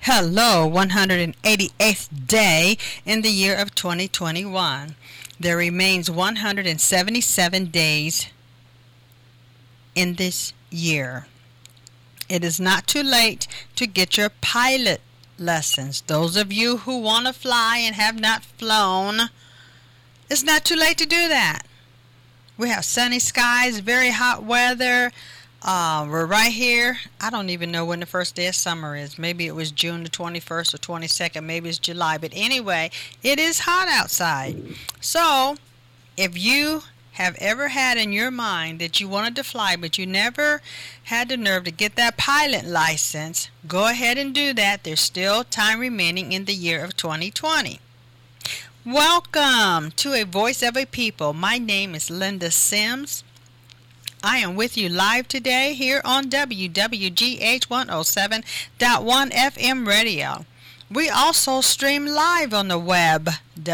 Hello, 188th day in the year of 2021. There remains 177 days in this year. It is not too late to get your pilot lessons. Those of you who want to fly and have not flown, it's not too late to do that. We have sunny skies, very hot weather. We're right here. I don't even know when the first day of summer is. Maybe it was June the 21st or 22nd. Maybe it's July. But anyway, it is hot outside. So, if you have ever had in your mind that you wanted to fly, but you never had the nerve to get that pilot license, go ahead and do that. There's still time remaining in the year of 2020. Welcome to A Voice of a People. My name is Linda Sims. I am with you live today here on WWGH 107.1 FM radio. We also stream live on the web,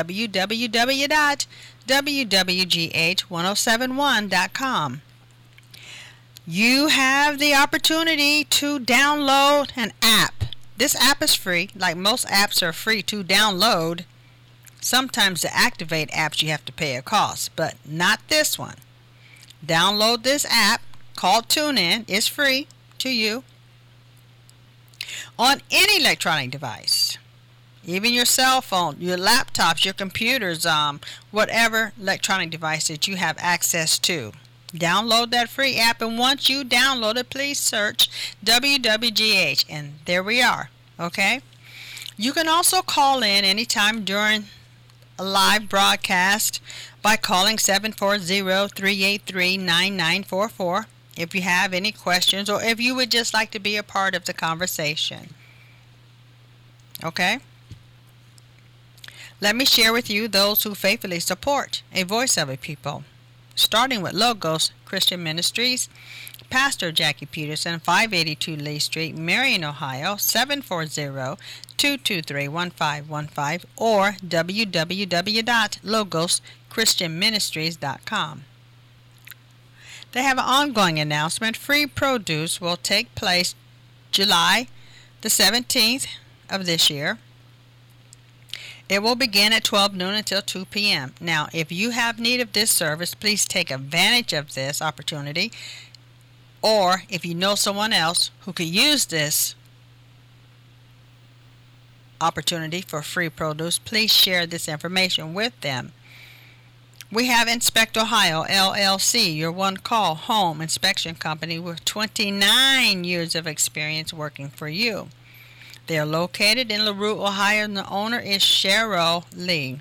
www.wwgh1071.com. You have the opportunity to download an app. This app is free, like most apps are free to download. Sometimes to activate apps you have to pay a cost, but not this one. Download this app called TuneIn. It's free to you on any electronic device, even your cell phone, your laptops, your computers, whatever electronic device that you have access to. Download that free app, and once you download it, please search WWGH, and there we are. Okay? You can also call in anytime during a live broadcast by calling 740-383-9944 if you have any questions or if you would just like to be a part of the conversation. Okay? Let me share with you those who faithfully support A Voice of a People. Starting with Logos Christian Ministries, Pastor Jackie Peterson, 582 Lee Street, Marion, Ohio, 740-223-1515 or www.logoschristianministries.com. They have an ongoing announcement. Free produce will take place July the 17th of this year. It will begin at 12 noon until 2 p.m. Now, if you have need of this service, please take advantage of this opportunity. Or if you know someone else who could use this opportunity for free produce, please share this information with them. We have Inspect Ohio, LLC, your one-call home inspection company with 29 years of experience working for you. They are located in LaRue, Ohio, and the owner is Cheryl Lee.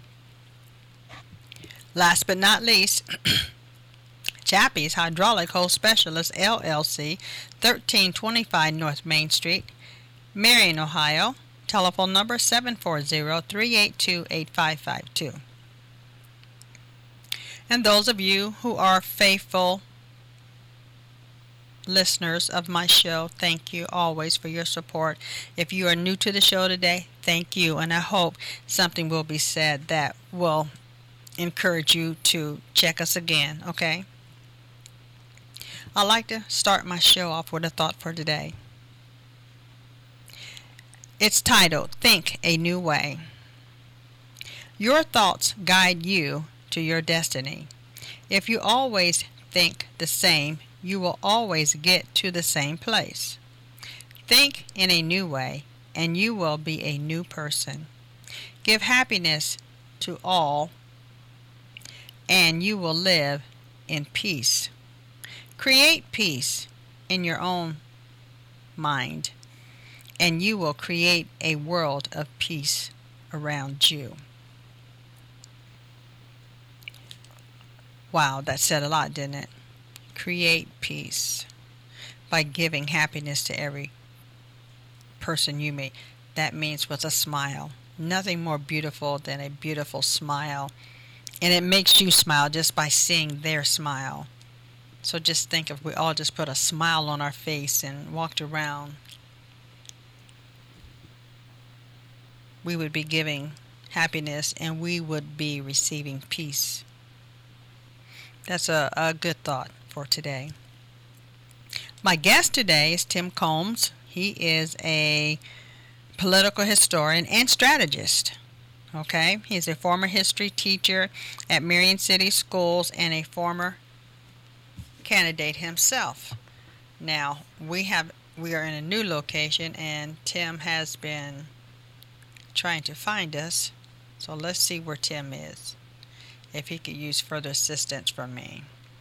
Last but not least, Chappie's Hydraulic Hose Specialist, LLC, 1325 North Main Street, Marion, Ohio. Telephone number 740-382-8552. And those of you who are faithful listeners of my show, thank you always for your support. If you are new to the show today, thank you, and I hope something will be said that will encourage you to check us again, okay? I'd like to start my show off with a thought for today. It's titled, Think a New Way. Your thoughts guide you to your destiny. If you always think the same, you will always get to the same place. Think in a new way, and you will be a new person. Give happiness to all, and you will live in peace. Create peace in your own mind, and you will create a world of peace around you. Wow, that said a lot, didn't it? Create peace by giving happiness to every person you meet. That means with a smile. Nothing more beautiful than a beautiful smile. And it makes you smile just by seeing their smile. So just think if we all just put a smile on our face and walked around, we would be giving happiness and we would be receiving peace. That's a good thought for today. My guest today is Tim Combs. He is a political historian, and strategist. Okay, he's a former history teacher at Marion City Schools and a former candidate himself. Now, we are in a new location, and Tim has been trying to find us. So let's see where Tim is, if he could use further assistance from me.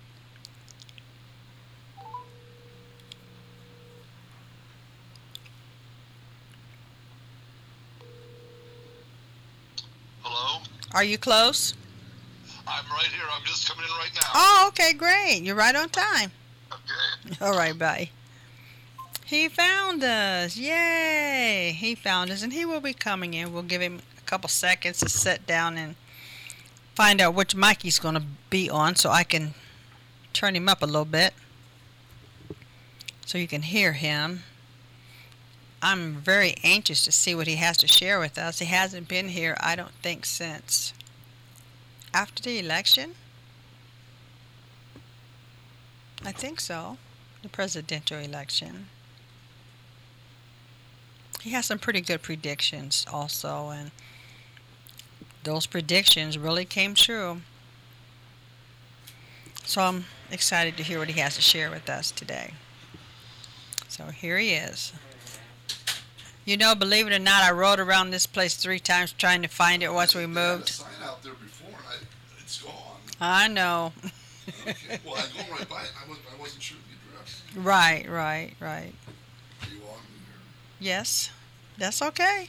Hello? Are you close? I'm right here. I'm just coming in right now. Oh, okay, great. You're right on time. Okay. All right, bye. He found us. Yay! He found us, and he will be coming in. We'll give him a couple seconds to sit down and find out which mic he's going to be on so I can turn him up a little bit so you can hear him. I'm very anxious to see what he has to share with us. He hasn't been here, I don't think, since after the election. I think so. The presidential election. He has some pretty good predictions also, and those predictions really came true. So I'm excited to hear what he has to share with us today. So here he is. You know, believe it or not, I rode around this place 3 times trying to find it once we moved. I had a sign out there before, and it's gone. I know. Okay. Well, I go right by it. I wasn't sure the address. Right. Are you on here? Yes, that's okay.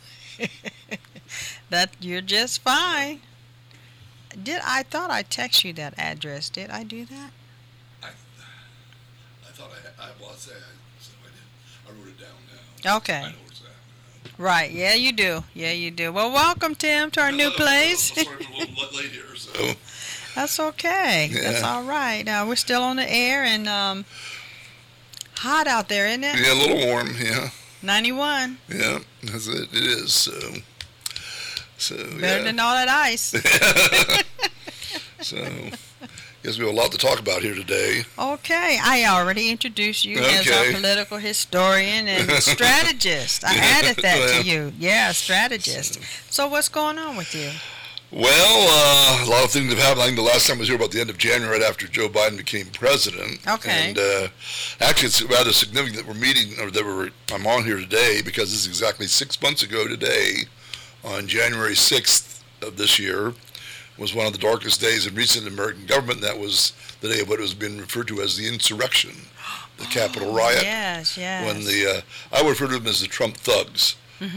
That you're just fine. I thought I texted you that address. Did I do that? I thought I said I did. I wrote it down now. Okay. I know where it's at. Right. Yeah, you do. Well, welcome, Tim, to our new place. I'm sorry, we're a little late here, so. That's okay. Yeah. That's all right. We're still on the air and hot out there, isn't it? Yeah, a little warm, yeah. 91. Yeah, that's it. It is, so Better than all that ice. So, guess we have a lot to talk about here today. Okay. I already introduced you as Okay. our political historian and strategist. I added that to you. Yeah, strategist. So what's going on with you? Well, a lot of things have happened. I think the last time I was here about the end of January, right after Joe Biden became president. Okay. And actually, it's rather significant that we're meeting, or I'm on here today, because this is exactly 6 months ago today, on January 6th of this year, was one of the darkest days in recent American government. And that was the day of what has been referred to as the insurrection, the Capitol riot. Yes. When I would refer to them as the Trump thugs.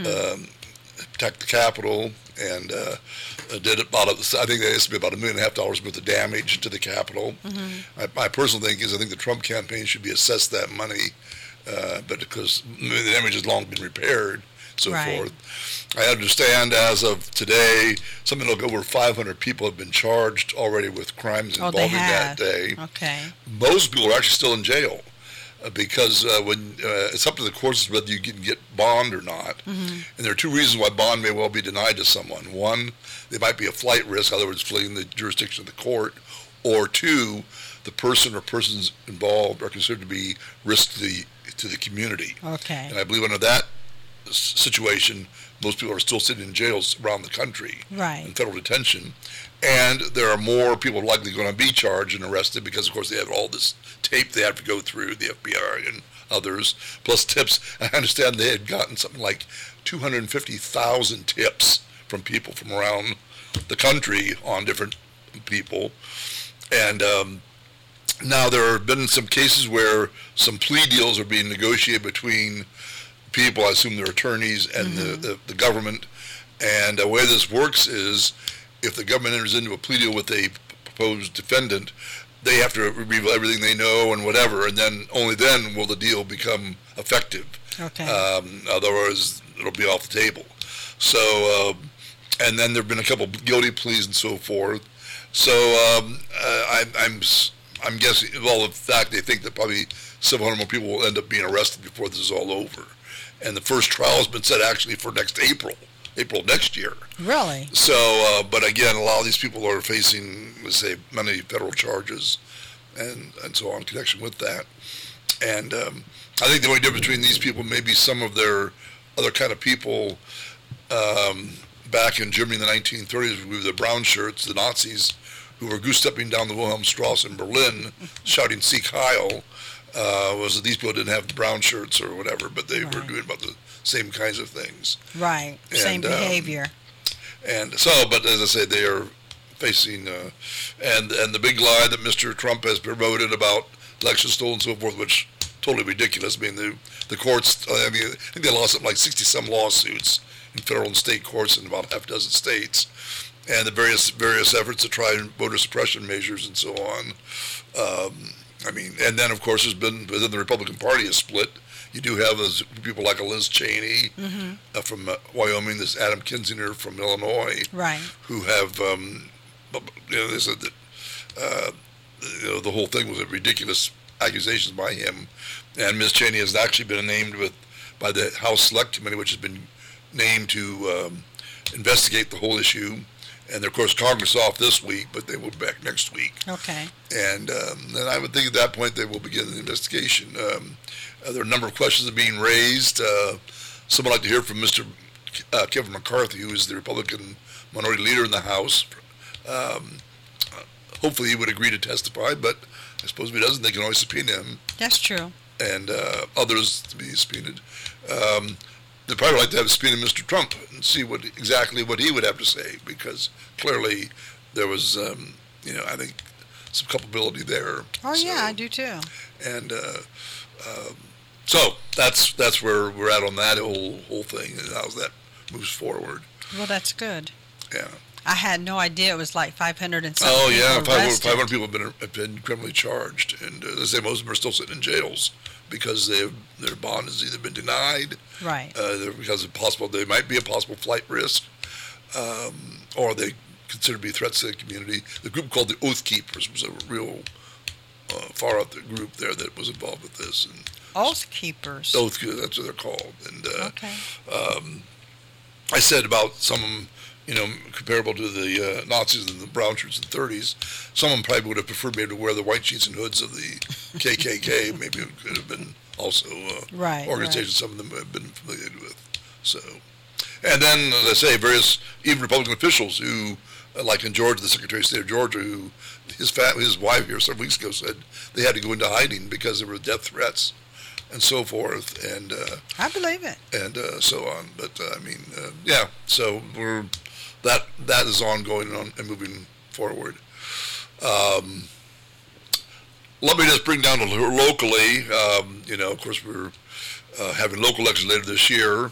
Attacked the Capitol and did about, I think there used to be about $1.5 million worth of damage to the Capitol. My personal thing is I think the Trump campaign should be assessed that money, but because the damage has long been repaired, so forth. I understand as of today, something like over 500 people have been charged already with crimes involving that day. Okay. Most people are actually still in jail. Because when it's up to the courts whether you can get bond or not. And there are 2 reasons why bond may well be denied to someone. 1, they might be a flight risk, in other words, fleeing the jurisdiction of the court. Or 2, the person or persons involved are considered to be risk to the community. Okay. And I believe under that situation, most people are still sitting in jails around the country in federal detention. And there are more people likely going to be charged and arrested because, of course, they have all this tape they have to go through, the FBI and others, plus tips. I understand they had gotten something like 250,000 tips from people from around the country on different people. And now there have been some cases where some plea deals are being negotiated between people, I assume they're attorneys, and the government. And the way this works is if the government enters into a plea deal with a proposed defendant, they have to reveal everything they know and whatever, and then only then will the deal become effective. Okay. Otherwise, it'll be off the table. So, and then there have been a couple guilty pleas and so forth. So I'm guessing, well, in fact, they think that probably 700 more people will end up being arrested before this is all over. And the first trial has been set actually for next April next year. Really? So, but again, a lot of these people are facing, let's say, many federal charges and so on in connection with that. And I think the only difference between these people may be some of their other kind of people back in Germany in the 1930s with the brown shirts, the Nazis, who were goose-stepping down the Wilhelmstrasse in Berlin, shouting "Sieg Heil," was that these people didn't have the brown shirts or whatever, but they were doing about the same kinds of things. Right, and, same behavior. And so, but as I say, they are facing, and the big lie that Mr. Trump has promoted about election stolen and so forth, which totally ridiculous. I mean, the courts, I think they lost like 60-some lawsuits in federal and state courts in about half a dozen states, and the various efforts to try voter suppression measures and so on. I mean, and then of course there's been within the Republican Party a split. You do have people like Liz Cheney from Wyoming, this Adam Kinzinger from Illinois, right, who have they said that the whole thing was a ridiculous accusations by him, and Ms. Cheney has actually been named by the House Select Committee, which has been named to investigate the whole issue. And of course, Congress off this week, but they will be back next week. Okay. And I would think at that point they will begin the investigation. There are a number of questions that are being raised. Some would like to hear from Mr. Kevin McCarthy, who is the Republican minority leader in the House. Hopefully he would agree to testify, but I suppose if he doesn't, they can always subpoena him. That's true. And others to be subpoenaed. They'd probably like to have subpoena Mr. Trump and see exactly what he would have to say, because clearly there was, I think some culpability there. Oh, so, yeah, I do too. And so that's where we're at on that whole thing, and how that moves forward. Well, that's good. Yeah. I had no idea it was like 500 and something. Oh, yeah, 500 people have been criminally charged, and as I say, most of them are still sitting in jails because their bond has either been denied, right? Because they might be a possible flight risk, or they consider to be threats to the community. The group called the Oath Keepers was a real far out the group there that was involved with this. And Oath Keepers. That's what they're called. And okay. I said about some of them, comparable to the Nazis and the brown shirts in the 30s, some of them probably would have preferred maybe to wear the white sheets and hoods of the KKK. Maybe it could have been also organizations some of them have been familiar with. So, and then, as I say, various, even Republican officials who, like in Georgia, the Secretary of State of Georgia, who his wife here several weeks ago said they had to go into hiding because there were death threats and so forth, and I believe it, and so on. But yeah. So that is ongoing and moving forward. Let me just bring down locally. Of course, we're having local elections later this year,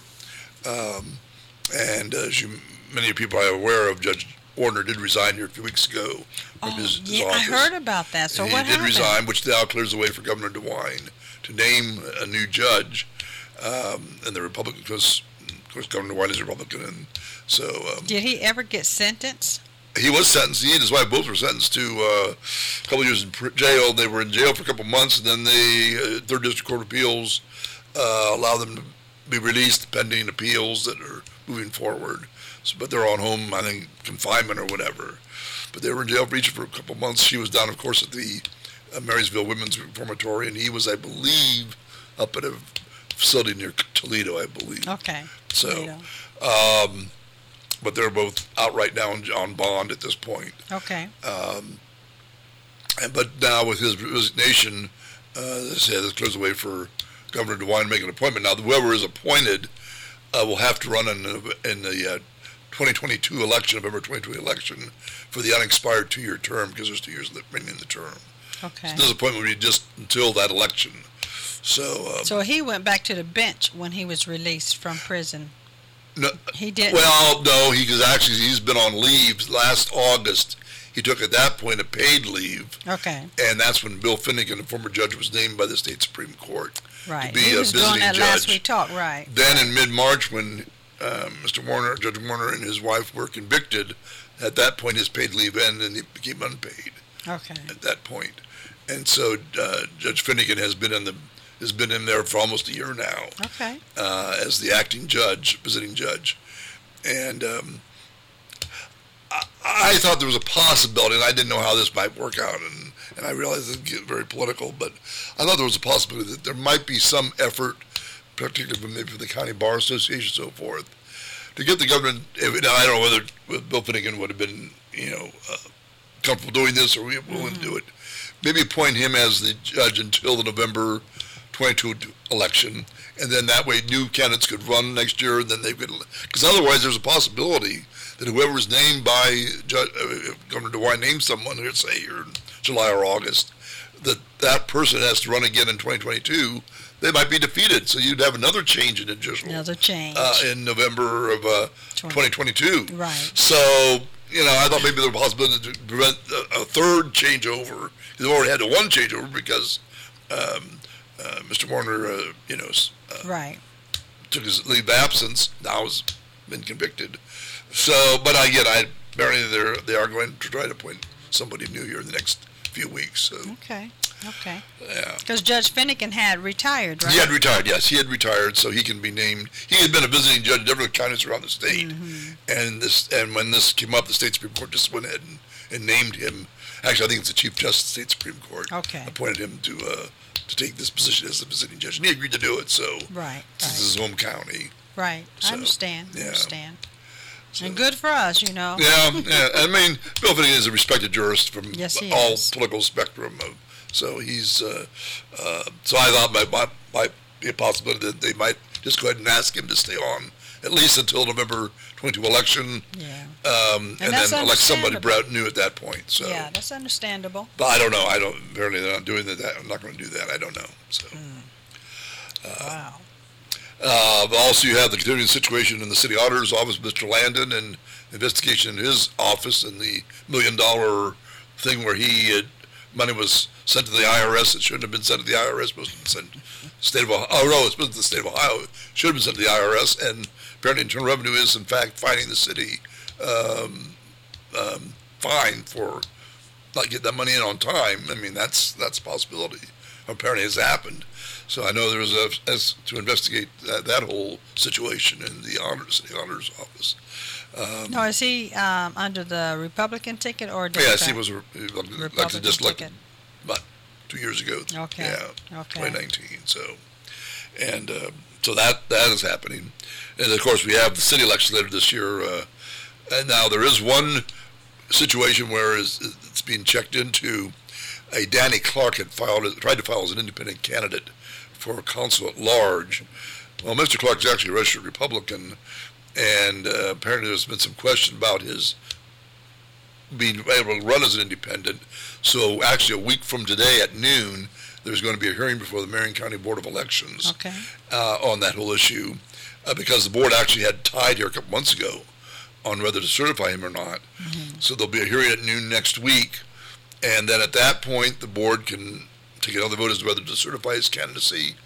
and as many people are aware of, Judge Warner did resign here a few weeks ago from his office. I heard about that. So what happened? He did resign, which now clears the way for Governor DeWine to name a new judge, and the Republican, because of course Governor DeWine is a Republican, and so. Did he ever get sentenced? He was sentenced. He and his wife both were sentenced to a couple of years in jail. They were in jail for a couple of months, and then the Third District Court of Appeals allowed them to be released pending appeals that are moving forward. So, but they're on home, I think, confinement or whatever. But they were in jail for a couple of months. She was down, of course, at the Marysville Women's Reformatory, and he was, I believe, up at a facility near Toledo, I believe. Okay. So, Toledo. But they're both out right now on bond at this point. Okay. But now with his resignation, this clears the way for Governor DeWine to make an appointment. Now, whoever is appointed will have to run in the 2022 election, November 2020 election, for the unexpired 2-year term, because there's 2 years remaining in the term. Okay. So this appointment would be just until that election. So he went back to the bench when he was released from prison. No, he didn't. Well, no, he's been on leave. Last August, he took at that point a paid leave. Okay. And that's when Bill Finnegan, a former judge, was named by the state Supreme Court to be he a was visiting doing that judge. last we talked, right? Then in mid-March, when Judge Warner, and his wife were convicted, at that point his paid leave ended and he became unpaid. Okay. At that point, and so Judge Finnegan has been in there for almost a year now. Okay. As the acting judge, visiting judge, and I thought there was a possibility, and I didn't know how this might work out, and I realized it get very political, but I thought there was a possibility that there might be some effort particularly from maybe from the County Bar Association and so forth, to get the government. Now, I don't know whether Bill Finnegan would have been, comfortable doing this or willing to do it. Maybe appoint him as the judge until the November 22 election, and then that way new candidates could run next year, and then they could. Because otherwise, there's a possibility that whoever is named by Governor DeWine names someone, let's say in July or August, that person has to run again in 2022. They might be defeated, so you'd have another change in in November of 2022. Right. So I thought maybe there was a possibility to prevent a third changeover. They've already had one changeover because Mr. Warner, right, took his leave of absence. Now has been convicted. So, but apparently they are going to try to appoint somebody new here in the next few weeks. So. Okay. Yeah. Because Judge Finnegan had retired, right? He had retired, yes. He had retired, so he can be named. He had been a visiting judge in different counties around the state. Mm-hmm. And when this came up, the state Supreme Court just went ahead and named him. Actually, I think it's the Chief Justice of the State Supreme Court. Okay. Appointed him to take this position as the visiting judge. And he agreed to do it, so. Right. This is his home county. Right. So, I understand. Yeah. So, and good for us, Yeah. I mean, Bill Finnegan is a respected jurist from all political spectrum. So he's. So I thought might be a possibility that they might just go ahead and ask him to stay on at least until November 22 election. Yeah. And then elect somebody new at that point. So. Yeah, that's understandable. But I don't know. Apparently they're not doing that. I'm not going to do that. I don't know. So. Wow. Also, you have the continuing situation in the city auditor's office, Mr. Landon, and investigation in his office and the $1 million thing where money was sent to the IRS. It shouldn't have been sent to the IRS. It was sent to the state of Ohio. Oh, no, it's been to the state of Ohio. It should have been sent to the IRS. And apparently Internal Revenue is, in fact, fining the city fine for not getting that money in on time. I mean, that's a possibility. Apparently has happened. So I know there was to investigate that whole situation in the city auditor's office. No, is he under the Republican ticket or Democrat? Yes, he was elected about 2 years ago. Okay. Yeah. Okay. 2019. So, and so that is happening, and of course we have the city election later this year. And now there is one situation where it's being checked into. Danny Clark had tried to file as an independent candidate for council at large. Well, Mr. Clark is actually a registered Republican, and apparently there's been some question about his being able to run as an independent. So actually a week from today at noon, there's going to be a hearing before the Marion County Board of Elections on that whole issue, because the board actually had tied here a couple months ago on whether to certify him or not. Mm-hmm. So there'll be a hearing at noon next week. And then at that point, the board can take another vote as to whether to certify his candidacy.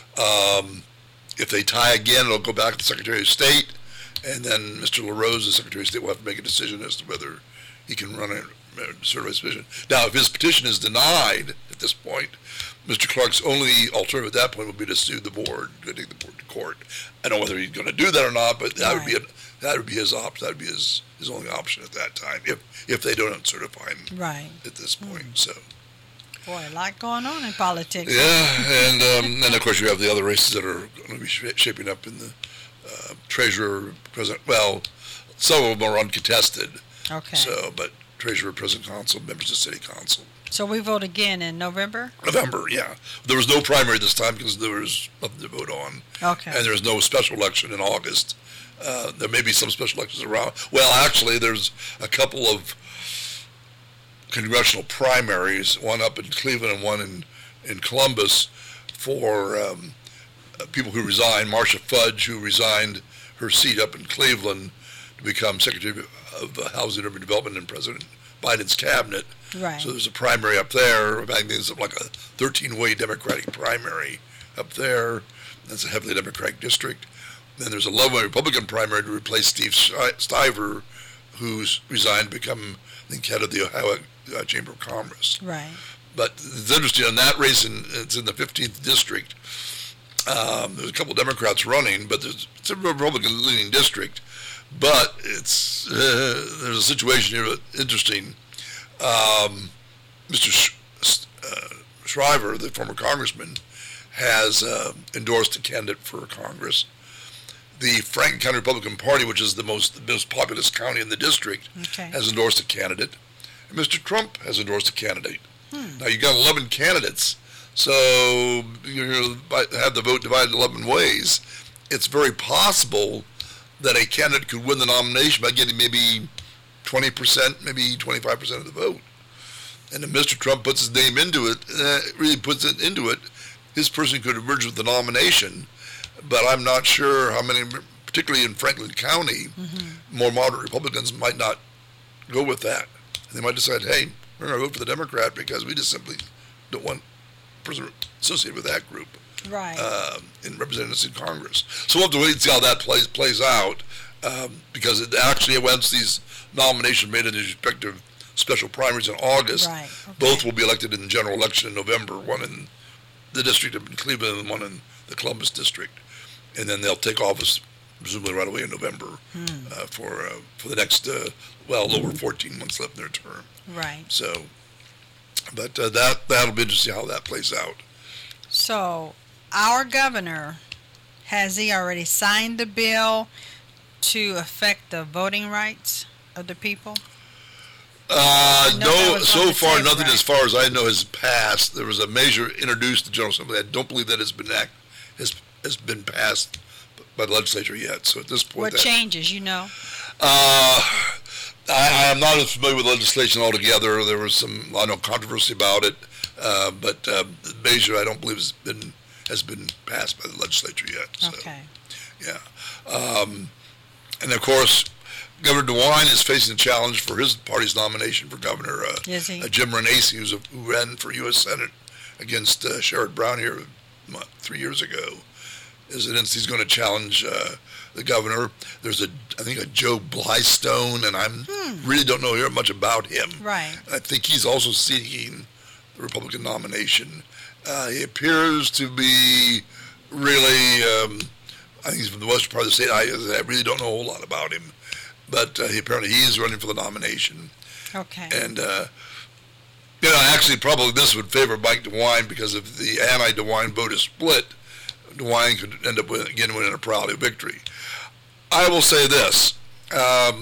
If they tie again, it'll go back to the Secretary of State, and then Mr. LaRose, the Secretary of State, will have to make a decision as to whether he can run a certified petition. Now, if his petition is denied at this point, Mr. Clark's only alternative at that point would be to sue the board, to take the board to court. I don't know whether he's going to do that or not, but that would be his option. That would be his only option at that time if they don't certify him at this point. So, boy, a lot going on in politics. Yeah, and then of course you have the other races that are going to be shaping up in the treasurer, president. Well, some of them are uncontested. Okay. So, but treasurer, president, council, members of city council. So we vote again in November? November, yeah. There was no primary this time because there was nothing to vote on. Okay. And there's no special election in August. There may be some special elections around. Well, actually, there's a couple of congressional primaries, one up in Cleveland and one in Columbus, for people who resigned. Marcia Fudge, who resigned her seat up in Cleveland to become Secretary of Housing and Urban Development in President Biden's cabinet. Right. So there's a primary up there. I think it's like a 13-way Democratic primary up there. That's a heavily Democratic district. Then there's a 11-way Republican primary to replace Steve Stiver, who's resigned to become, I think, head of the Ohio Chamber of Commerce. Right. But it's interesting, on that race, it's in the 15th district. There's a couple of Democrats running, but it's a Republican-leaning district. But there's a situation here that's interesting. Mr. Shriver, the former congressman, has endorsed a candidate for Congress. The Franklin County Republican Party, which is the most populous county in the district, has endorsed a candidate. And Mr. Trump has endorsed a candidate. Now, you got 11 candidates, so you have the vote divided 11 ways. It's very possible that a candidate could win the nomination by getting maybe 20%, maybe 25% of the vote. And if Mr. Trump puts his name into it, really puts it into it, his person could emerge with the nomination. But I'm not sure how many, particularly in Franklin County, more moderate Republicans might not go with that. And they might decide, hey, we're going to vote for the Democrat because we just simply don't want a person associated with that group in representing us in Congress. So we'll have to wait and see how that plays out because it actually, once these nominations made in the respective special primaries in August, both will be elected in the general election in November, one in the district of Cleveland and one in the Columbus district. And then they'll take office presumably right away in November for the next, over 14 months left in their term. Right. So, but that'll be interesting how that plays out. So, our governor, has he already signed the bill to affect the voting rights of the people? No, so far nothing as far as I know has passed. There was a measure introduced to the General Assembly. I don't believe that has been passed by the legislature yet. So at this point, what changes, you know? I am not as familiar with legislation altogether. There was I know, controversy about it, but the measure I don't believe has been passed by the legislature yet. So, okay. Yeah, and of course, Governor DeWine is facing a challenge for his party's nomination for governor. Is he? Jim Renacci, who ran for U.S. Senate against Sherrod Brown here 3 years ago, is announced he's going to challenge the governor. There's I think a Joe Blystone, and I really don't know much about him. Right. I think he's also seeking the Republican nomination. He appears to be really, I think he's from the western part of the state. I really don't know a whole lot about him. But apparently he is running for the nomination. Okay. And, actually probably this would favor Mike DeWine because if the anti-DeWine vote is split, DeWine could end up winning a proud victory. I will say this. I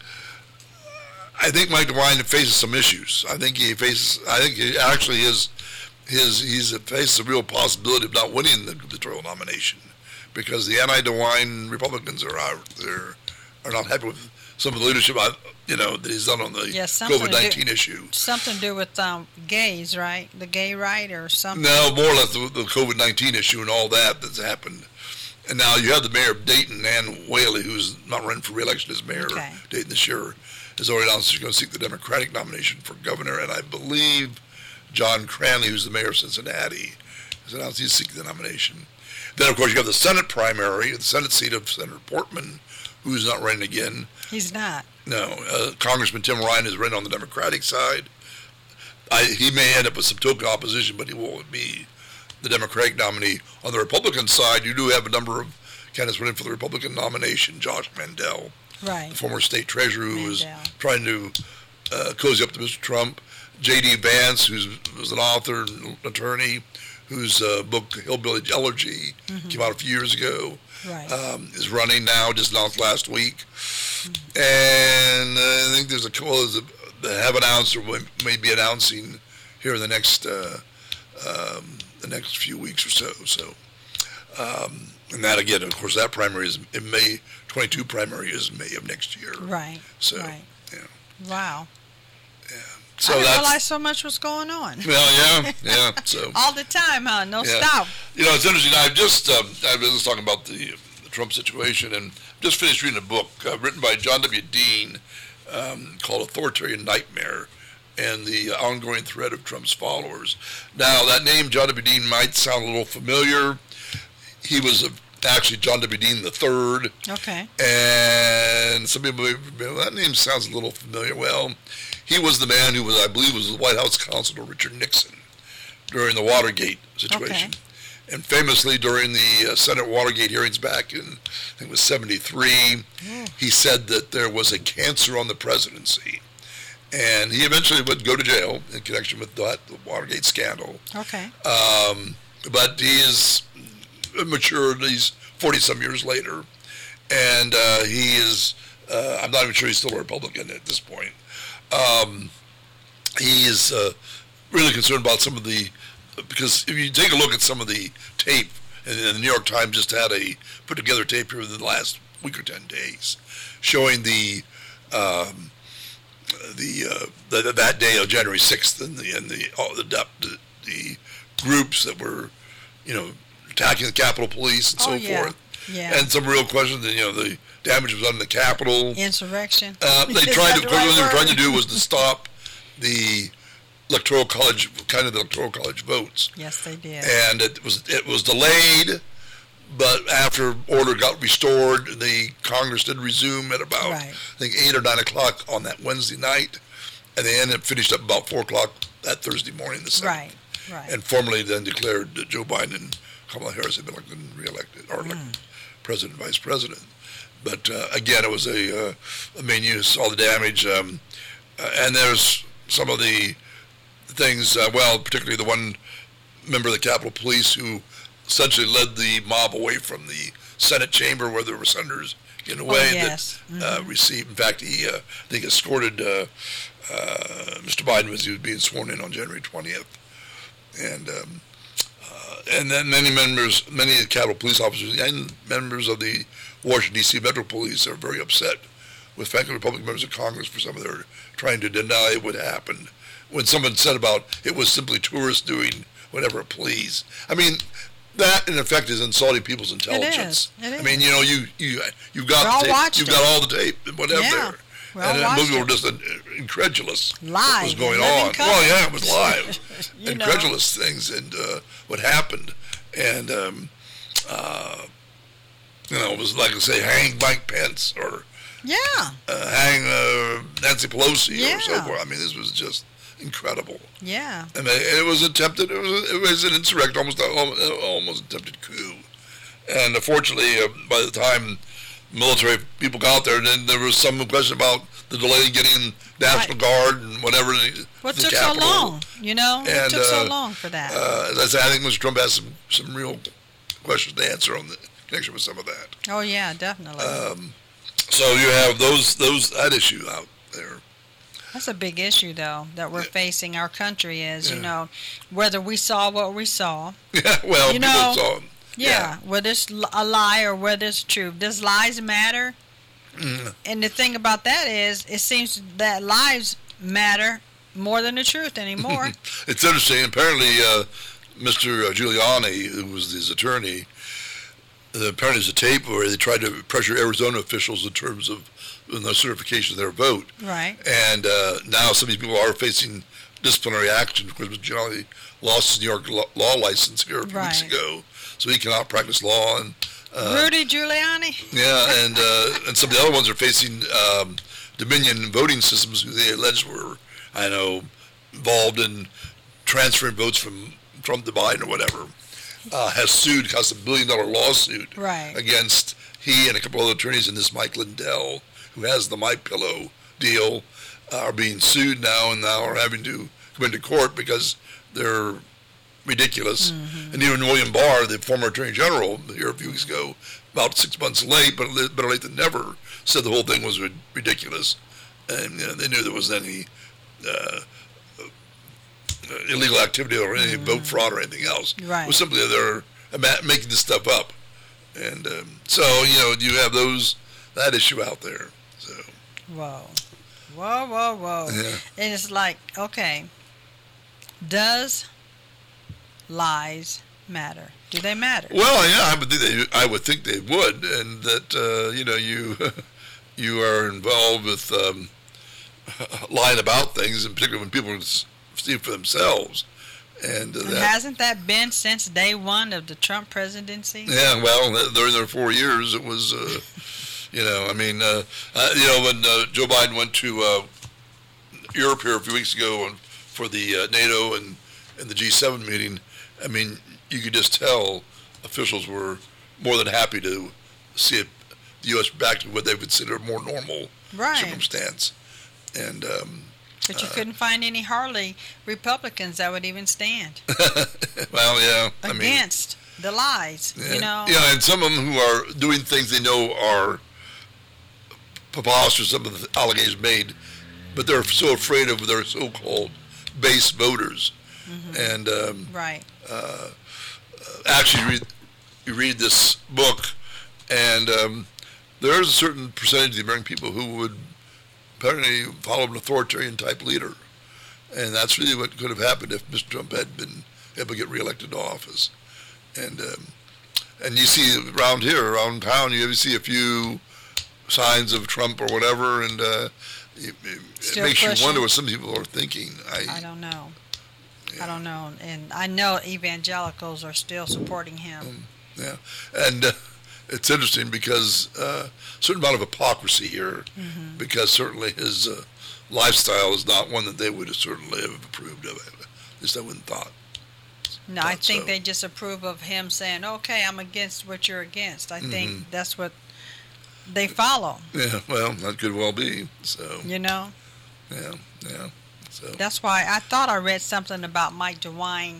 think Mike DeWine faces some issues. I think he actually faces a real possibility of not winning the gubernatorial nomination because the anti-DeWine Republicans are not happy with some of the leadership, that he's done on the COVID-19 issue. Something to do with gays, right? The gay right or something? No, more or less the COVID-19 issue and all that's happened. And now you have the mayor of Dayton, Ann Whaley, who's not running for re-election as mayor of Dayton this year, has already announced she's going to seek the Democratic nomination for governor. And I believe John Cranley, who's the mayor of Cincinnati, has announced he's seeking the nomination. Then, of course, you have the Senate primary, the Senate seat of Senator Portman, who's not running again. He's not. No. Congressman Tim Ryan is running on the Democratic side. He may end up with some token opposition, but he won't be the Democratic nominee. On the Republican side, you do have a number of candidates running for the Republican nomination. Josh Mandel, the former state treasurer who was trying to cozy up to Mr. Trump. J.D. Vance, who was an author and attorney, whose book Hillbilly Elegy came out a few years ago. Is running now, just announced last week. And I think there's a couple that have announced or may be announcing here in the next few weeks or so. So, and that again, of course, that primary is in May. 22 primary is in May of next year. Right. So, yeah. Wow. Yeah. So I didn't realize so much was going on. Well, yeah. So all the time, huh? No stop. It's interesting. I was talking about the Trump situation, and just finished reading a book written by John W. Dean called "Authoritarian Nightmare" and the ongoing threat of Trump's followers. Now, that name, John W. Dean, might sound a little familiar. He was actually John W. Dean III. Okay. And some people, that name sounds a little familiar. Well, he was the man who I believe was the White House counsel to Richard Nixon during the Watergate situation. Okay. And famously, during the Senate Watergate hearings back in, I think it was 73, he said that there was a cancer on the presidency. And he eventually would go to jail in connection with the Watergate scandal. Okay. but he is matured. He's 40-some years later, and he is, I'm not even sure he's still a Republican at this point. He is really concerned about some of the, because if you take a look at some of the tape, and the New York Times just had a put together tape here within the last week or 10 days, showing that day of January 6th and the groups that were, attacking the Capitol Police and so forth. Yeah. And some real questions, the damage was done in the Capitol. Insurrection. They tried to, what they were trying to do was to stop the electoral college votes. Yes, they did. And it was delayed, but after order got restored, the Congress did resume at about, I think, 8 or 9 o'clock on that Wednesday night, and they ended up finished up about 4 o'clock that Thursday morning, the 7th. Right. And formally then declared that Joe Biden and Kamala Harris had been elected and reelected, or elected president and vice president. But again, it was a main use, all the damage, and there's some of the things, particularly the one member of the Capitol Police who essentially led the mob away from the Senate chamber where there were senators in a way that received. In fact, he I think escorted Mr. Biden as he was being sworn in on January 20th, and then many of the Capitol Police officers and members of the Washington D.C. Metro Police are very upset with, frankly, Republican members of Congress for some of their trying to deny what happened. When someone said about it was simply tourists doing whatever it please. I mean, that in effect is insulting people's intelligence. It is. I mean, you've got the tape, you've got all the tape and whatever there. And most people were just incredulous what was going on. Well, yeah, it was live. Incredulous things and what happened. And, it was like I say, hang Mike Pence or hang Nancy Pelosi or so forth. I mean, this was just incredible. Yeah. I mean, it was attempted. It was an insurrection, almost attempted coup. And unfortunately, by the time military people got there, then there was some question about the delay in getting National Guard and whatever. What took so long? It took so long for that. As I say, I think Mr. Trump has some real questions to answer on the connection with some of that. Oh yeah, definitely. So you have that issue out there. That's a big issue, though, that we're facing. Our country is, whether we saw what we saw. Yeah, well, people saw them. Yeah, whether it's a lie or whether it's true. Does lies matter? And the thing about that is, it seems that lies matter more than the truth anymore. It's interesting. Apparently, Mr. Giuliani, who was his attorney, apparently there's a tape where they tried to pressure Arizona officials in terms of the certification of their vote. Right. And now some of these people are facing disciplinary action because Mr. Giuliani lost his New York law license here a few weeks ago, so he cannot practice law. And Rudy Giuliani. Yeah, and some of the other ones are facing Dominion voting systems who they alleged were, involved in transferring votes from Trump to Biden or whatever. Has sued, cost $1 billion lawsuit against he and a couple other attorneys and this Mike Lindell, who has the MyPillow deal, are being sued now and now are having to come into court because they're ridiculous. And even William Barr, the former Attorney General, here a few weeks ago, about 6 months late, but better late than never, said the whole thing was ridiculous. And they knew there was any illegal activity or any vote fraud or anything else. Right. It was simply they're making this stuff up. And so, you have that issue out there. So. Whoa. Yeah. And it's like, okay, does lies matter? Do they matter? Well, yeah, I would think they would, and that you are involved with lying about things, and particularly when people see for themselves. And hasn't that been since day one of the Trump presidency? Yeah, well, during their 4 years, it was, when Joe Biden went to Europe here a few weeks ago for the NATO and the G7 meeting, I mean, you could just tell officials were more than happy to see the U.S. back to what they would consider a more normal circumstance. And But you couldn't find any hardly Republicans that would even stand. Well, yeah. Against the lies, yeah, you know. Yeah, and some of them who are doing things they know are preposterous, some of the allegations made, but they're so afraid of their so-called base voters. And right. Actually, you read this book, and there's a certain percentage of the American people who would apparently follow an authoritarian type leader, and that's really what could have happened if Mr. Trump had been able to get reelected to office. And you see around here, around town, you see a few signs of Trump or whatever, and it makes you wonder what some people are thinking. I don't know. Yeah. I don't know, and I know evangelicals are still supporting him. Yeah, and it's interesting because a certain amount of hypocrisy here, because certainly his lifestyle is not one that they would have certainly have approved of. At least I wouldn't thought. No, I think they just approve of him saying, "Okay, I'm against what you're against." I think that's what they follow. Yeah, well, that could well be. So you know. Yeah. So that's why I thought I read something about Mike DeWine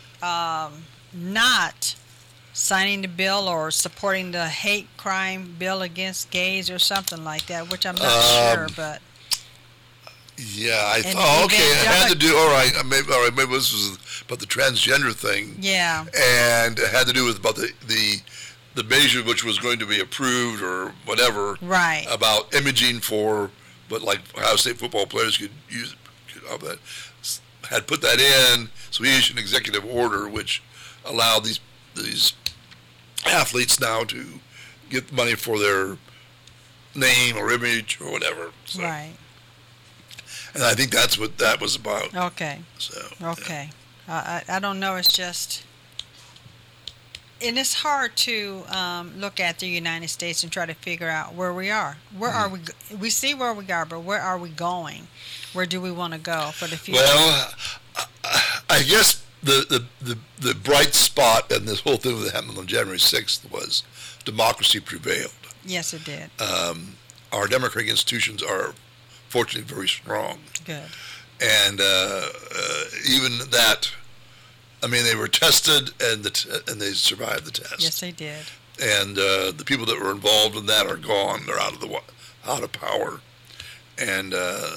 not signing the bill or supporting the hate crime bill against gays or something like that, which I'm not sure, but. Yeah, I thought, okay, it had to do, all right, maybe this was about the transgender thing. Yeah. And it had to do with about the measure which was going to be approved or whatever. Right. About imaging for, but like Ohio State football players could use, that had put that in, so he issued an executive order which allowed these athletes now to get money for their name or image or whatever. So. Right. And I think that's what that was about. Okay. So. Okay. Yeah. I don't know. It's just, and it's hard to look at the United States and try to figure out where we are. Where are we? We see where we are, but where are we going? Where do we want to go for the future? Well, I guess the bright spot in this whole thing that happened on January 6th was democracy prevailed. Yes, it did. Our democratic institutions are fortunately very strong. Good. And even that, I mean, they were tested and they survived the test. Yes, they did. And the people that were involved in that are gone. They're out of power. And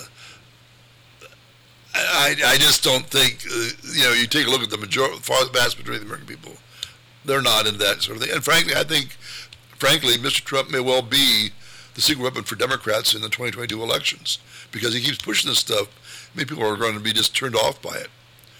I just don't think, you take a look at the vast majority of the American people, they're not in that sort of thing. And frankly, I think, Mr. Trump may well be the secret weapon for Democrats in the 2022 elections because he keeps pushing this stuff. Many people are going to be just turned off by it.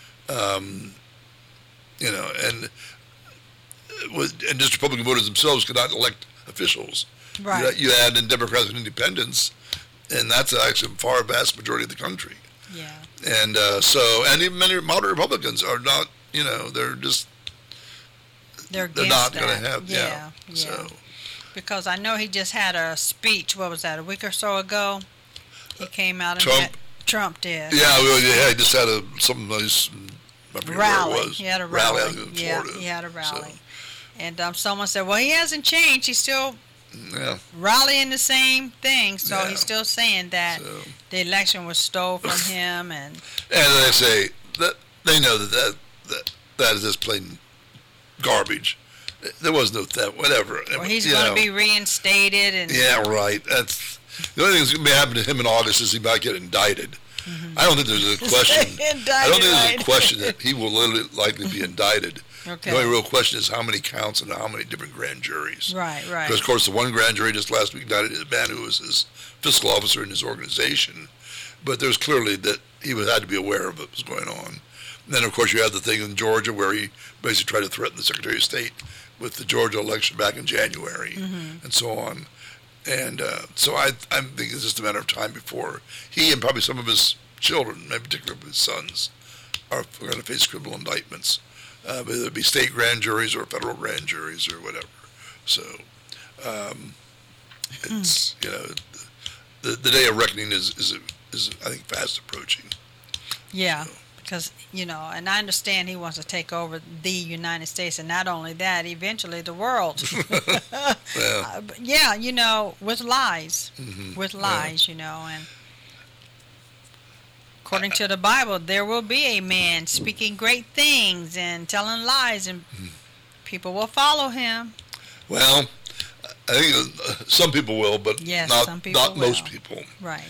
And just Republican voters themselves could not elect officials. Right. You add in Democrats and independents, and that's actually a far vast majority of the country. Yeah. And and even many moderate Republicans are not, they're just, they're not going to have, yeah. So. Because I know he just had a speech, what was that, a week or so ago? He came out and Trump did. Yeah, he just had some nice rally. He had a rally. Yeah, he had a rally. So. And someone said, well, he hasn't changed. He's still rallying the same thing. So he's still saying that the election was stolen from him. And they say that they know that is just plain garbage. There was no that, whatever. Well, he's going to be reinstated. And yeah, right. That's the only thing that's going to happen to him in August is he might get indicted. Mm-hmm. I don't think there's a question. I don't think there's a question that he will likely be indicted. Okay. The only real question is how many counts and how many different grand juries. Right. Because, of course, the one grand jury just last week indicted a man who was his fiscal officer in his organization. But there's clearly that he had to be aware of what was going on. And then, of course, you have the thing in Georgia where he basically tried to threaten the Secretary of State with the Georgia election back in January and so on. And so I think it's just a matter of time before he and probably some of his children, in particular his sons, are going to face criminal indictments, whether it be state grand juries or federal grand juries or whatever. So it's, the day of reckoning is I think fast approaching. Yeah. So. Because, and I understand he wants to take over the United States, and not only that, eventually the world. with lies. Mm-hmm. With lies, and according to the Bible, there will be a man speaking great things and telling lies, and people will follow him. Well, I think some people will, but yes, not most people. Right.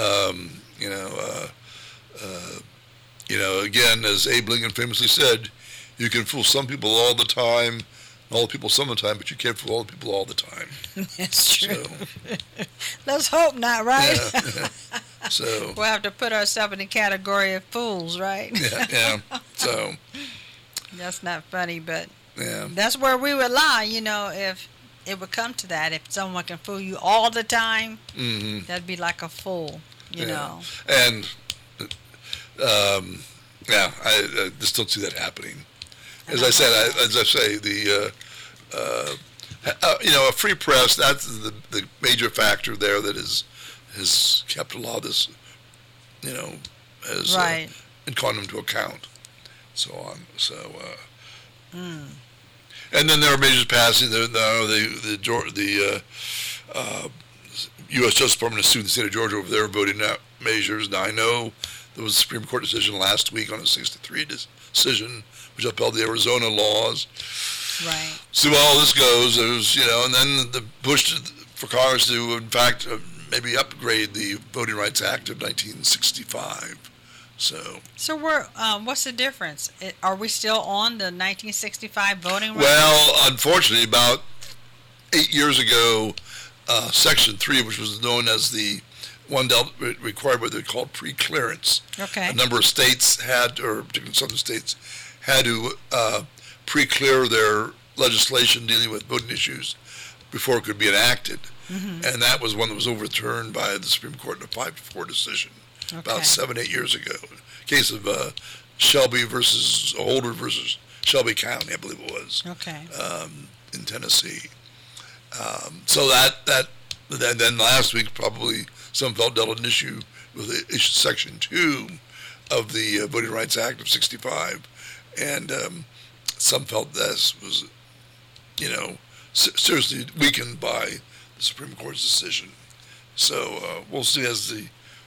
Again, as Abe Lincoln famously said, you can fool some people all the time, all the people some of the time, but you can't fool all the people all the time. That's true. So, let's hope not, right? Yeah. So we'll have to put ourselves in the category of fools, right? Yeah. So that's not funny, but yeah, that's where we would lie. If it would come to that, if someone can fool you all the time, that'd be like a fool. You know. And I just don't see that happening. As I say, a free press, that's the major factor there that has kept a lot of this, right. And caught them to account, so on. So, and then there are measures passing. The U.S. Justice Department is suing the state of Georgia over their voting measures. Now, I know there was a Supreme Court decision last week on a 6-3 decision, which upheld the Arizona laws. Right. See how all this goes. There's, and then the push for Congress to, in fact, maybe upgrade the Voting Rights Act of 1965. So we're what's the difference? Are we still on the 1965 voting rights? Well, unfortunately, about 8 years ago, Section 3, which was known as the one required what they called pre-clearance. Okay. A number of states had, or particularly southern states, had to pre-clear their legislation dealing with voting issues before it could be enacted. Mm-hmm. And that was one that was overturned by the Supreme Court in a 5-4 decision about 7-8 years ago. Case of Shelby versus Holder versus Shelby County, I believe it was. Okay. In Tennessee. So then last week probably some felt dealt an issue with Section 2 of the Voting Rights Act of 65, and some felt this was, seriously weakened by the Supreme Court's decision. So we'll see as the,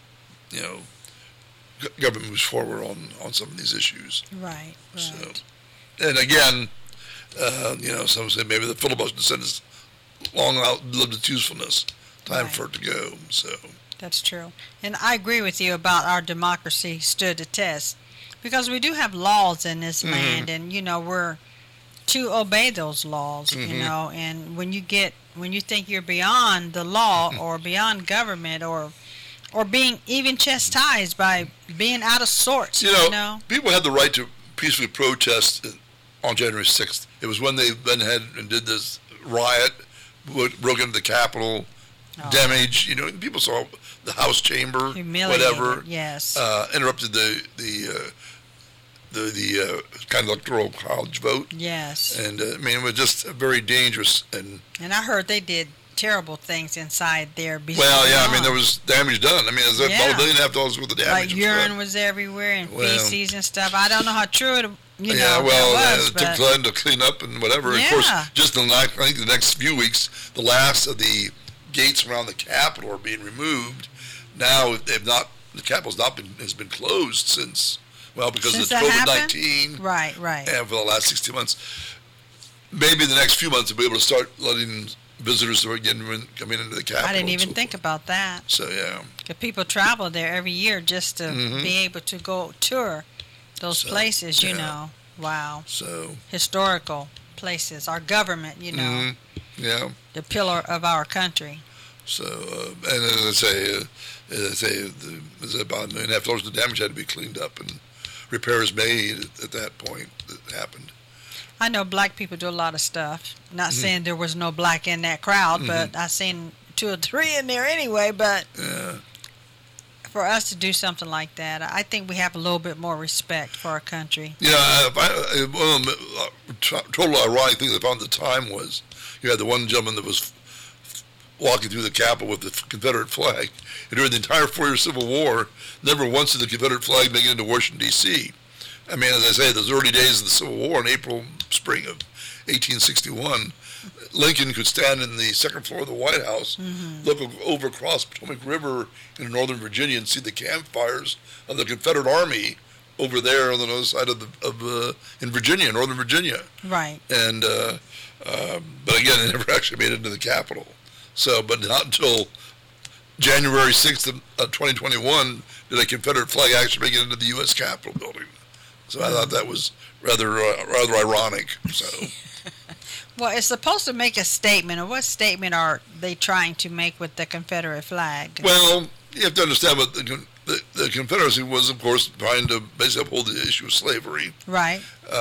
government moves forward on some of these issues. Right. So, and again, some say maybe the filibuster sentence long outlived its usefulness. Time for it to go. So that's true, and I agree with you about our democracy stood the test because we do have laws in this land, and we're to obey those laws. And when you think you're beyond the law or beyond government or being even chastised by being out of sorts, people had the right to peacefully protest on January 6th. It was when they went ahead and did this riot, broke into the Capitol. Damage, people saw the House chamber, whatever. Yes. Interrupted the kind of electoral college vote. Yes. And it was just very dangerous. And I heard they did terrible things inside there. Well, yeah, there was damage done. There's about $1.5 billion worth of damage. Like urine was everywhere and feces and stuff. I don't know how true it. It took time to clean up and whatever. Yeah. Of course, just I think the next few weeks, the last of the gates around the Capitol are being removed. Now the Capitol's has been closed since because of COVID-19. Right. And for the last 16 months, maybe the next few months we'll be able to start letting visitors again coming into the Capitol. I didn't even think about that. So yeah, because people travel there every year just to be able to go tour those places. Wow. So historical places, our government. Yeah. The pillar of our country. So, and as I say, there's about $1.5 million of damage had to be cleaned up and repairs made at that point that happened. I know black people do a lot of stuff. Not saying there was no black in that crowd, but I seen 2 or 3 in there anyway. But for us to do something like that, I think we have a little bit more respect for our country. Yeah, one of the total ironic things I found at the time was you had the one gentleman that was walking through the Capitol with the Confederate flag. And during the entire 4-year Civil War, never once did the Confederate flag make it into Washington, D.C. As I say, those early days of the Civil War in spring of 1861, Lincoln could stand in the second floor of the White House, look over across Potomac River in northern Virginia and see the campfires of the Confederate Army over there on the other side in Virginia, northern Virginia. Right. And but again, it never actually made it into the Capitol. So, but not until January 6th of 2021 did a Confederate flag actually make it into the U.S. Capitol building. So I thought that was rather ironic. So. Well, it's supposed to make a statement. And what statement are they trying to make with the Confederate flag? Well, you have to understand what the Confederacy was, of course, trying to basically uphold the issue of slavery. Right.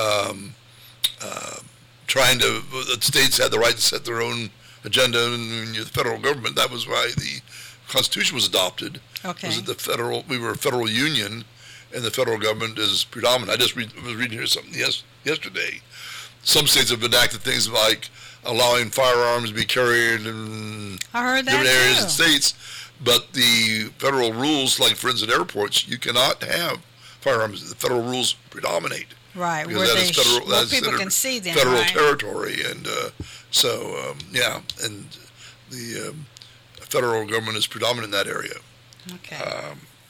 The states had the right to set their own agenda, and the federal government. That was why the Constitution was adopted. Okay. Was that we were a federal union, and the federal government is predominant. I just was reading here something yesterday. Some states have enacted things like allowing firearms to be carried in different areas and states, but the federal rules, like for instance airports, you cannot have firearms. The federal rules predominate. Right, because where people can see them. Federal right? territory, and and the federal government is predominant in that area. Okay.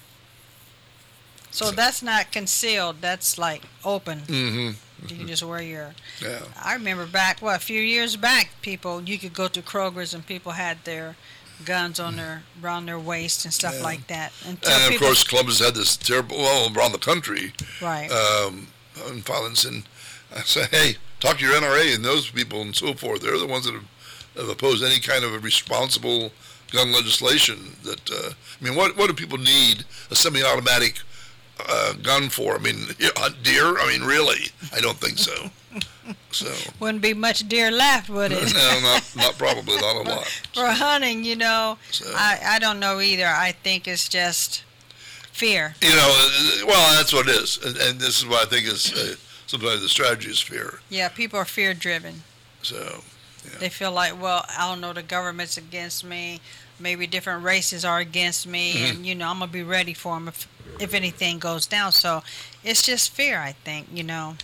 So that's not concealed. That's like open. Mm-hmm. You can just wear your. Yeah. I remember back, a few years back, you could go to Kroger's and people had their guns on around their waist and stuff like that. And of course, Columbus had this terrible, around the country. Right. Violence, and I say, hey, talk to your NRA and those people and so forth. They're the ones that have opposed any kind of a responsible gun legislation. That what do people need a semi-automatic gun for? I mean, hunt deer? I mean, really? I don't think so. So wouldn't be much deer left, would it? No, not probably, not a lot. For hunting, So. I don't know either. I think it's just fear. Well, that's what it is, and this is what I think is sometimes the strategy is fear. Yeah, people are fear-driven. So, yeah. They feel like, well, I don't know, the government's against me. Maybe different races are against me, and I'm gonna be ready for them if anything goes down. So, it's just fear, I think. Yeah.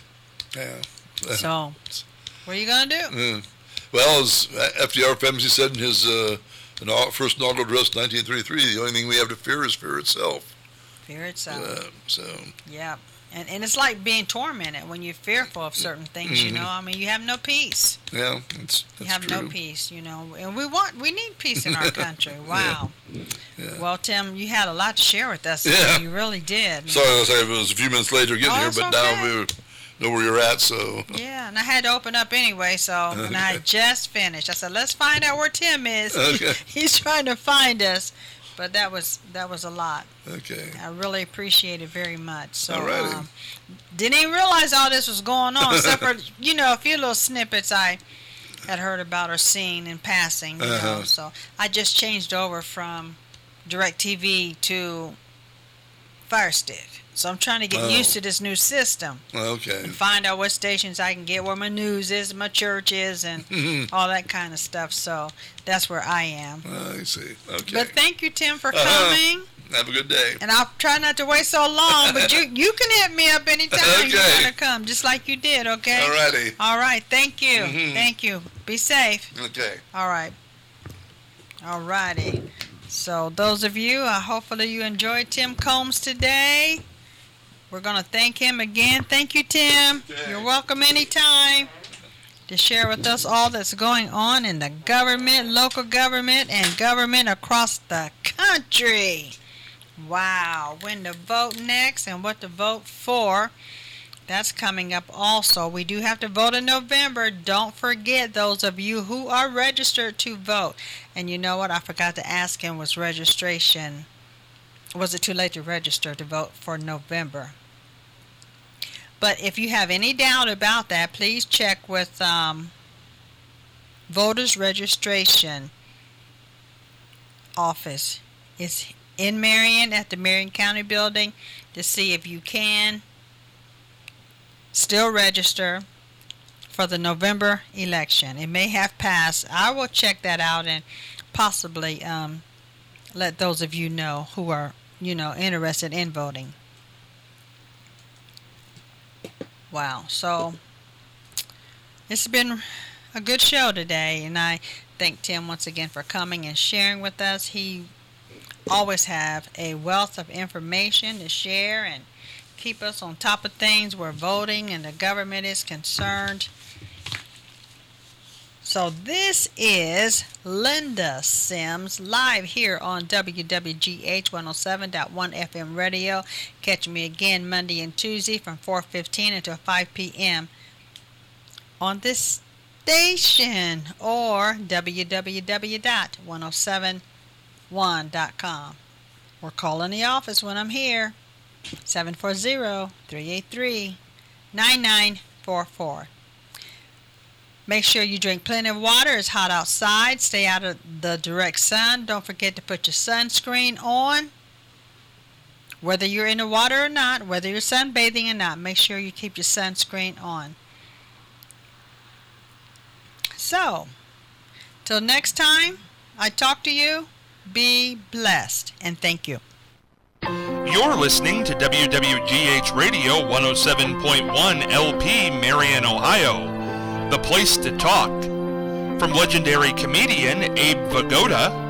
So, what are you gonna do? Well, as FDR famously said in his first inaugural address, 1933, the only thing we have to fear is fear itself. Fear itself. So. Yeah, and it's like being tormented when you're fearful of certain things. You have no peace. Yeah, that's you have true. no peace. And we need peace in our country. Wow. Yeah. Well, Tim, you had a lot to share with us. Yeah. You really did. Sorry, it was a few minutes later getting here, but now we know where you're at. So. Yeah, and I had to open up anyway. So and I just finished. I said, let's find out where Tim is. Okay. He's trying to find us. But that was a lot. Okay. I really appreciate it very much. So, alrighty. Didn't even realize all this was going on, except for a few little snippets I had heard about or seen in passing. So I just changed over from DirecTV to Fire Stick. So I'm trying to get used to this new system. Okay. And find out what stations I can get, where my news is, my church is, and all that kind of stuff. So that's where I am. I see. Okay. But thank you, Tim, for coming. Have a good day. And I'll try not to wait so long, but you can hit me up anytime you want to come, just like you did, okay? All righty. All right. Thank you. Thank you. Be safe. Okay. All right. All righty. So those of you, hopefully you enjoyed Tim Combs today. We're going to thank him again. Thank you, Tim. Okay. You're welcome anytime to share with us all that's going on in the government, local government, and government across the country. Wow. When to vote next and what to vote for. That's coming up also. We do have to vote in November. Don't forget those of you who are registered to vote. And you know what? I forgot to ask him, was registration, was it too late to register to vote for November? But if you have any doubt about that, please check with voters registration office. It's in Marion at the Marion County Building to see if you can still register for the November election. It may have passed. I will check that out and possibly let those of you know who are, interested in voting. Wow. So it's been a good show today, and I thank Tim once again for coming and sharing with us. He always have a wealth of information to share and keep us on top of things where voting and the government is concerned. So this is Linda Sims live here on WWGH 107.1 FM radio. Catch me again Monday and Tuesday from 4:15 until 5 p.m. on this station or www.1071.com. Or call in the office when I'm here, 740-383-9944. Make sure you drink plenty of water. It's hot outside. Stay out of the direct sun. Don't forget to put your sunscreen on. Whether you're in the water or not, whether you're sunbathing or not, make sure you keep your sunscreen on. So, till next time I talk to you, be blessed, and thank you. You're listening to WWGH Radio 107.1 LP, Marion, Ohio. The place to talk. From legendary comedian Abe Vigoda